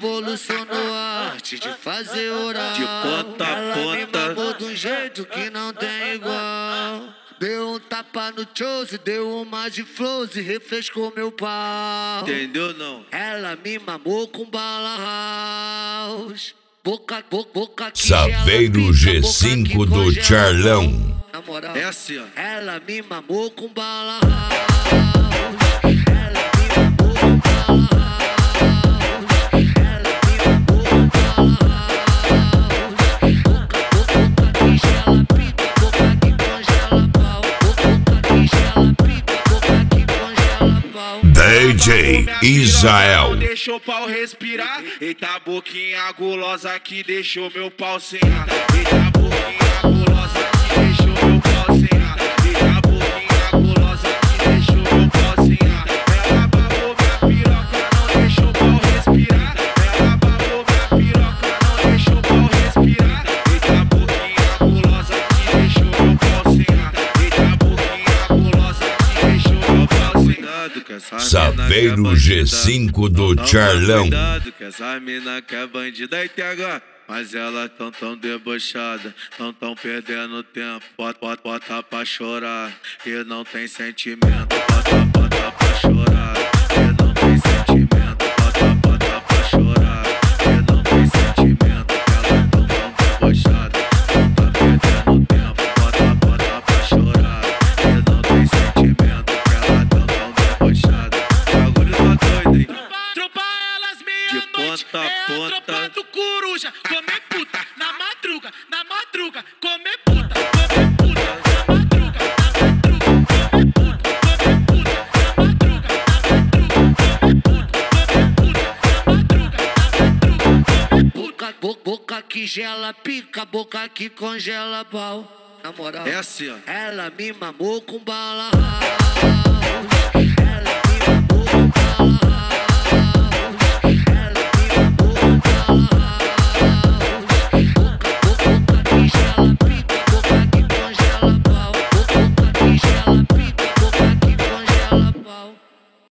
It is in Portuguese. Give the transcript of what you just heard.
revolucionou a arte de fazer oral. De ponta a ela me ponta. mamou de um jeito que não tem igual. Deu um tapa no chose, deu uma de flows e refrescou meu pau. Entendeu não? Ela me mamou com bala house. Boca que Saveiro gela, pica, G5 boca que do congela. Charlão. Na moral, É assim, ó. ela me mamou com bala house. Ela me mamou com bala house. Ela me mamou com bala house. Boca que gela, pica, boca que congela pau. Boca que gela, pica, boca que congela pau. DJ Israel. Deixou o pau respirar. Eita boquinha gulosa que deixou meu pau sem ar. Eita boquinha gulosa que deixou meu pau sem ar. Eita boquinha gulosa que deixou meu pau sem ar. Ela babou minha piroca, não deixou o pau respirar. Ela babou minha piroca, não deixou o pau respirar. Eita boquinha gulosa que deixou meu pau sem ar. Eita boquinha gulosa que deixou meu pau sem ar. Saveiro G5 do Charlão. Cuidado que essa mina que é bandida e TH. Mas ela tão debochada, tão perdendo tempo. Bota pra chorar e não tem sentimento. Bota pra chorar e não tem sentimento. Bota pra chorar e não tem sentimento. Ela tão debochada, tá perdendo tempo. Bota pra chorar e não tem sentimento. Ela tão debochada. O bagulho tá doido, hein? Tropa elas meia-noite, ponta a é a ponta. tropa do coruja. Comer puta, na madruga, comer puta, na madruga, comer puta, na madruga, comer puta. Boca que gela, pica, boca que congela pau. Na moral, É assim, ó. ela me mamou com bala house.